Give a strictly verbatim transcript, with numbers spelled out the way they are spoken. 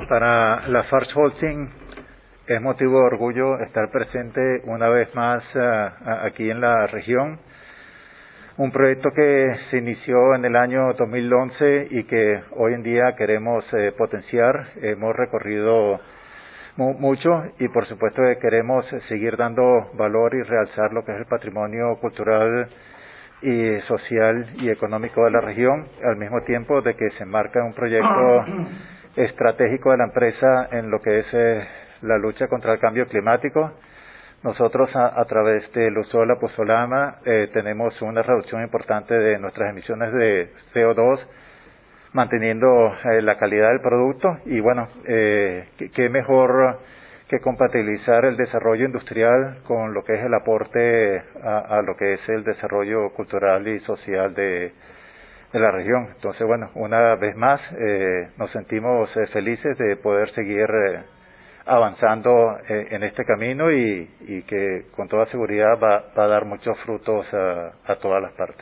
Para la Farch Holding es motivo de orgullo estar presente una vez más uh, aquí en la región. Un proyecto que se inició en el año dos mil once y que hoy en día queremos eh, potenciar. Hemos recorrido mu mucho y por supuesto que queremos seguir dando valor y realzar lo que es el patrimonio cultural y social y económico de la región, al mismo tiempo de que se enmarca un proyecto estratégico de la empresa en lo que es eh, la lucha contra el cambio climático. Nosotros a, a través del uso de la pozolana eh, tenemos una reducción importante de nuestras emisiones de C O dos, manteniendo eh, la calidad del producto y bueno, eh, qué, qué mejor que compatibilizar el desarrollo industrial con lo que es el aporte a, a lo que es el desarrollo cultural y social de de la región. Entonces, bueno, una vez más eh, nos sentimos eh, felices de poder seguir eh, avanzando eh, en este camino y, y que con toda seguridad va, va a dar muchos frutos a, a todas las partes.